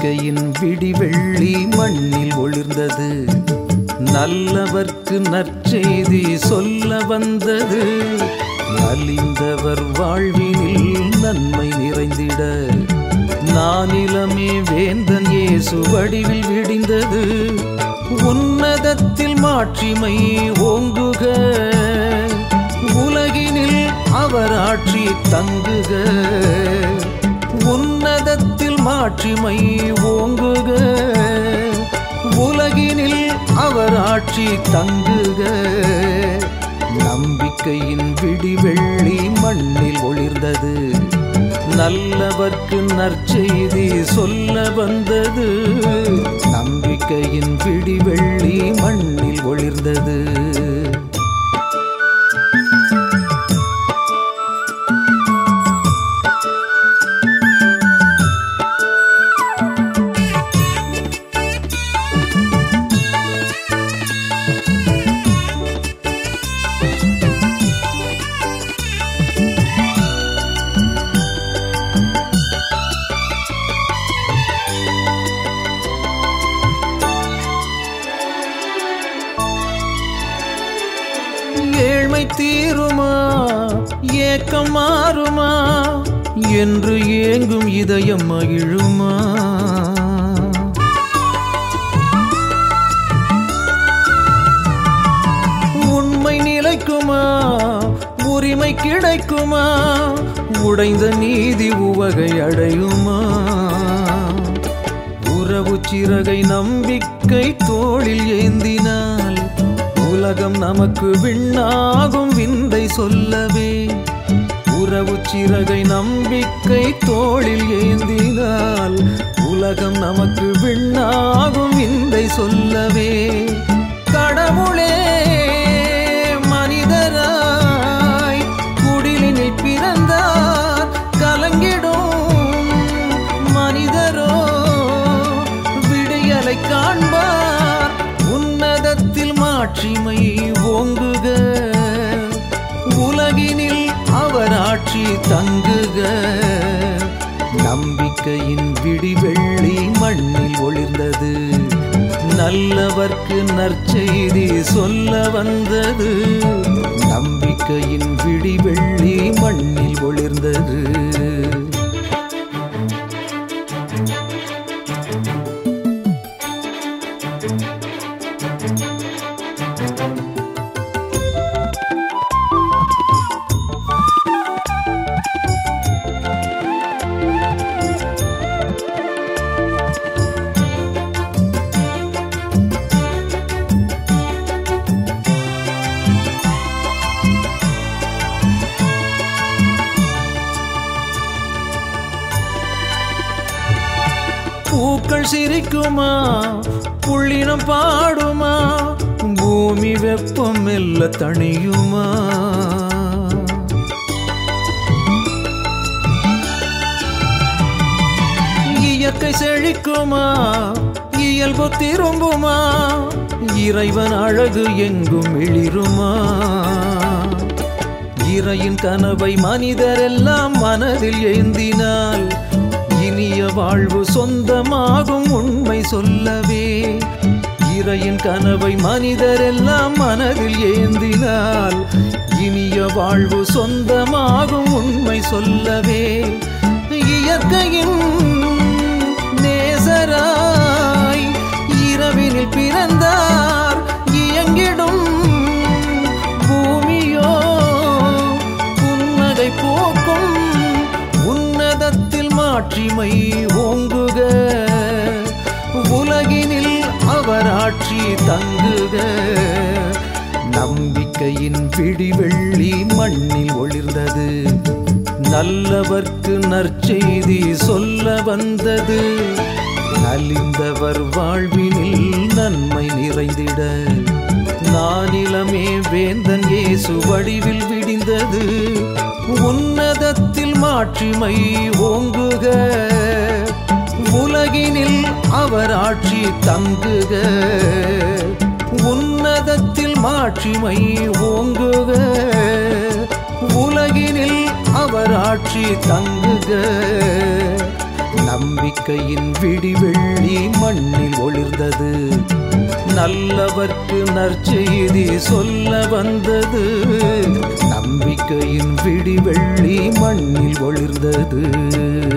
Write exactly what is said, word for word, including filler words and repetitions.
நம்பிக்கையின் விடிவெள்ளி மண்ணில் ஒளிர்ந்தது. நல்லவர்க்கு நற்செய்தி சொல்ல வந்தது. நலிந்தவர் வாழ்வினில் நன்மை நிறைந்திட நானிலமே வேந்தன் இயேசு வடிவில் விடிந்தது. உன்னதத்தில் மாட்சிமை ஓங்குக, உலகினில் அவர் ஆட்சி தங்குக. உன்னதத்தில் மாட்சிமை ஓங்குக, உலகினில் அவர் ஆட்சி தங்குக. நம்பிக்கையின் விடிவெள்ளி மண்ணில் ஒளிர்ந்தது. நல்லவர்க்கு நற்செய்தி சொல்ல வந்தது. நம்பிக்கையின் விடிவெள்ளி மண்ணில் ஒளிர்ந்தது. ஏழ்மை தீருமா, ஏக்கம் மாறுமா என்று ஏங்கும் இதயம் மகிழுமா? உண்மை நிலைக்குமா, உரிமை கிடைக்குமா, உடைந்த நீதி உவகை அடையுமா? உறவு சிறகை நம்பிக்கை தோளில் ஏந்தினால் உலகம் நமக்கு விண்ணாகும் விந்தை சொல்லவே. உறவு சிறகை நம்பிக்கை தோளில் ஏந்தினால் உலகம் நமக்கு விண்ணாகும் விந்தை சொல்லவே. கடவுளே மனிதராய் குடிலினில் பிறந்தார், கலங்கிடும் மனிதரோ விடியலை காண்பார். உன்னதத்தில் மாட்சிமை ஓங்குக, உலகினில் அவர் ஆட்சி தங்குக. நம்பிக்கையின் விடிவெள்ளி மண்ணில் ஒளிர்ந்தது. நல்லவர்க்கு நற்செய்தி சொல்ல வந்தது. நம்பிக்கையின் விடிவெள்ளி மண்ணில் ஒளிர்ந்தது. பூக்கள் சிரிக்குமா, புள்ளினம் பாடுமா, பூமி வெப்பம் மெல்ல தணியுமா? இயற்கை செழிக்குமா, இயல்பு திரும்புமா, இறைவன் அழகு எங்கும் எழிருமா? இறையின் கனவை மனிதரெல்லாம் மனதில் ஏந்தினால் இனிய வாழ்வு சொந்தமாகும் உண்மை சொல்லவே. இறையின் கனவை மனிதரெல்லாம் மனதில் ஏந்தினால் இனிய வாழ்வு சொந்தமாகும் உண்மை சொல்லவே. இயற்கையின் நேசராய் இரவினில் பிறந்தார், இயங்கிடும் பூமியோ புன்னகை போக்கும். உன்னதத்தில் மாட்சிமை ஓங்குக, உலகினில் அவர் ஆட்சி தங்குக. நம்பிக்கையின் விடிவெள்ளி மண்ணில் ஒளிர்ந்தது. நல்லவர்க்கு நற்செய்தி சொல்ல வந்தது. நலிந்தவர் வாழ்வினில் நன்மை நிறைந்திட நானிலமே வேந்தன் இயேசு வடிவில் விடிந்தது. உன்னதத்தில் மாட்சிமை ஓங்குக, உலகினில் அவர் ஆட்சி தங்குக. உன்னதத்தில் மாட்சிமை ஓங்குக, உலகினில் அவர் ஆட்சி தங்குக. நம்பிக்கையின் விடிவெள்ளி மண்ணில் ஒளிர்ந்தது. நல்லவர்க்கு நற்செய்தி சொல்ல வந்தது. நம்பிக்கையின் விடிவெள்ளி மண்ணில் ஒளிர்ந்தது.